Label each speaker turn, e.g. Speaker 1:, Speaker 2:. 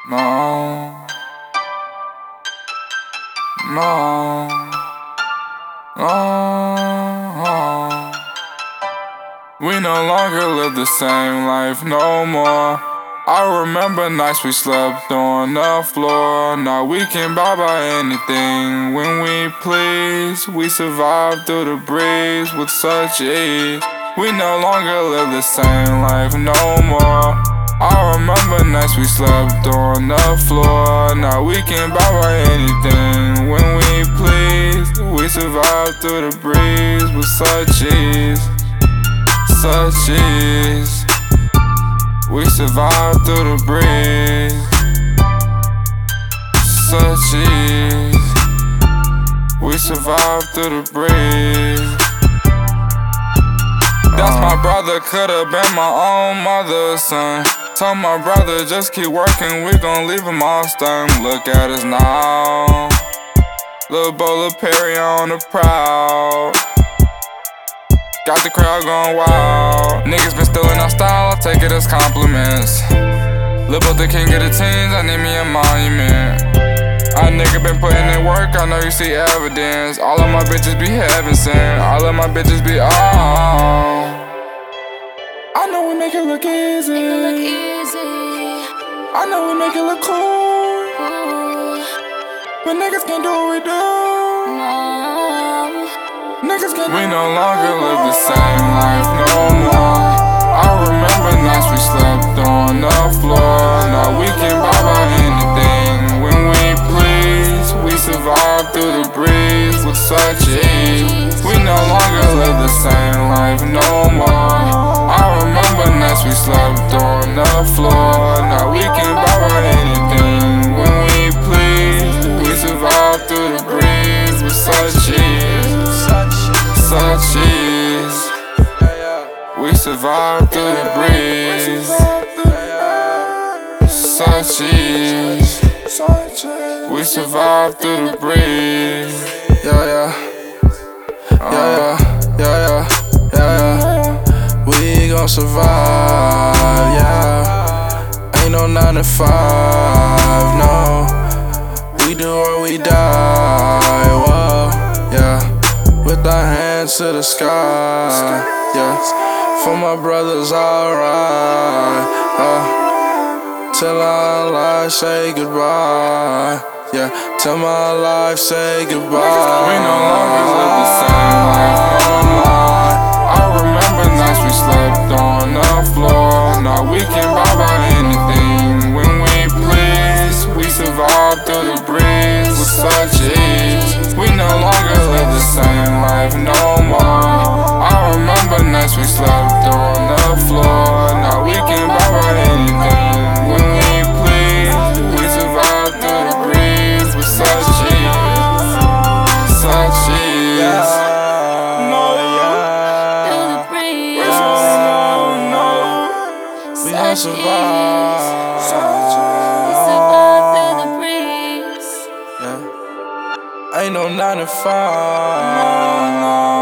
Speaker 1: No, no, no. We no longer live the same life no more. I remember nights we slept on the floor. Now we can buy anything when we please. We survive through the breeze with such ease. We no longer live the same life no more. I remember nights we slept on the floor. Now we can buy anything when we please. We survive through the breeze with such ease. Such ease. We survive through the breeze. Such ease. We survive through the breeze. That's my brother, could've been my own mother's son. Told my brother just keep working, we gon' leave him all stern. Look at us now, Lil' Bo, Lil' Perry on the prowl. Got the crowd going wild. Niggas been stealing our style, I take it as compliments. Lil' Bo the king of the teens, I need me a monument. A nigga been putting in work, I know you see evidence. All of my bitches be heaven sent, all of my bitches be I know we make it look easy. I know we make it look cool. But niggas can't do what we do. Niggas can't. We no longer live the same life no more. I remember nights we slept on the floor. Now we can buy anything when we please. We survive through the breeze with such ease. We no longer live the same life no more. I remember nights we slept on the floor. Now we can buy anything when we please. We survive through the breeze with such ease. Such ease. We survive through the breeze. Such ease. We survive through the breeze. Yeah. We gon' survive, yeah. Ain't no 9 to 5, no. We do or we die, whoa, yeah. With our hands to the sky, yeah. For my brothers, alright, till our life say goodbye, yeah. Till my life say goodbye. We no longer live the same life no more. I remember nights we slept on the floor. Now we can buy anything when we please. We survive through the breeze with such ease. We no longer live the same life no more. I remember nights we slept on the floor. Now we can buy anything when we please. We survive through the breeze with such ease. Such ease. We gon' survive.
Speaker 2: Through the breeze.
Speaker 1: Yeah. Ain't no 9 to 5.